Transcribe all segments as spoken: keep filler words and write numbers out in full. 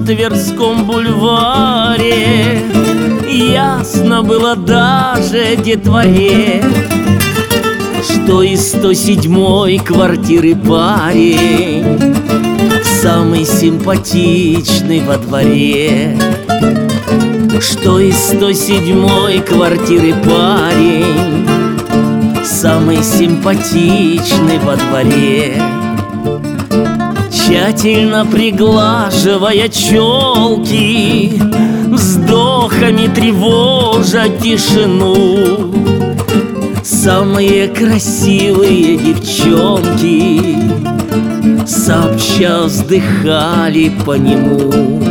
Тверском бульваре ясно было даже детворе, что из сто седьмой квартиры парень самый симпатичный во дворе, что из сто седьмой квартиры парень самый симпатичный во дворе. Тщательно приглаживая челки, вздохами тревожа тишину, самые красивые девчонки сообща вздыхали по нему.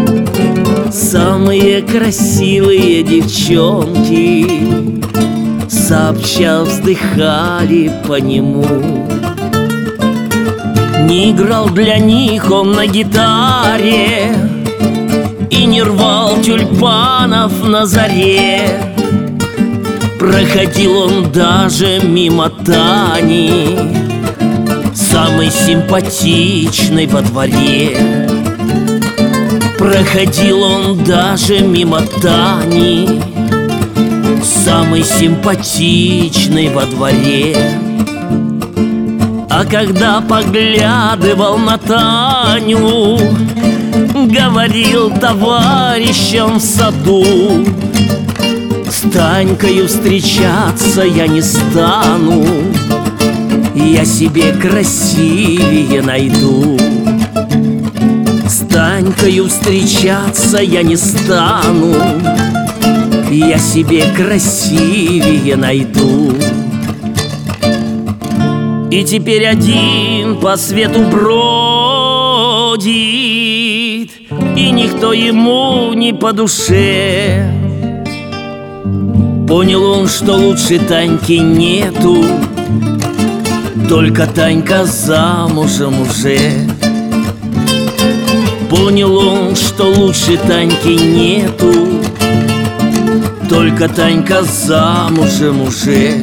Самые красивые девчонки сообща вздыхали по нему. Не играл для них он на гитаре и не рвал тюльпанов на заре. Проходил он даже мимо Тани, самой симпатичной во дворе. Проходил он даже мимо Тани, самой симпатичной во дворе. А когда поглядывал на Таню, говорил товарищам в саду: с Танькою встречаться я не стану, я себе красивее найду. С Танькою встречаться я не стану, я себе красивее найду. И теперь один по свету бродит, и никто ему не по душе. Понял он, что лучше Таньки нету, только Танька замужем уже. Понял он, что лучше Таньки нету, только Танька замужем уже.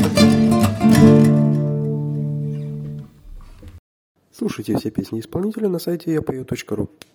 Слушайте все песни исполнителя на сайте я пою точка ру.